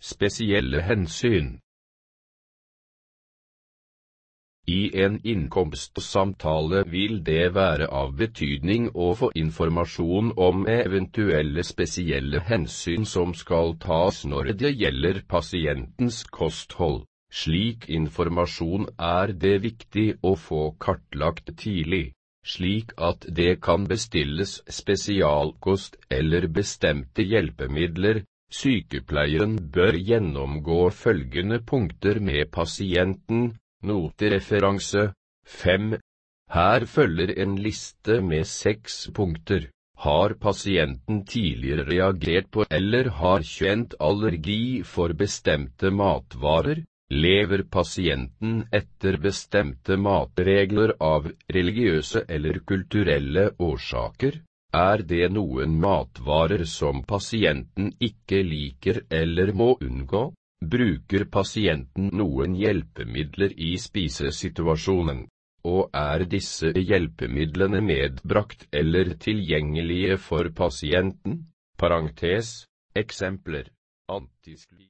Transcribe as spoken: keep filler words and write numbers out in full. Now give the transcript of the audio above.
spesielle hensyn. I en innkomstsamtale vil det være av betydning å få informasjon om eventuelle spesielle hensyn som skal tas når det gjelder pasientens kosthold. Slik informasjon er det viktig å få kartlagt tidlig, slik at det kan bestilles spesialkost eller bestemte hjelpemidler. Sykepleieren bør gjennomgå følgende punkter med pasienten. Notereferanse fem. Her følger en liste med seks punkter. Har pasienten tidligere reagert på eller har kjent allergi for bestemte matvarer? Lever pasienten etter bestemte matregler av religiøse eller kulturelle årsaker? Er det noen matvarer som pasienten ikke liker eller må unngå? Bruker pasienten noen hjelpemidler i spisesituasjonen, og er disse hjelpemidlene medbrakt eller tilgjengelige for pasienten? Parentes, eksempler, antiskliv.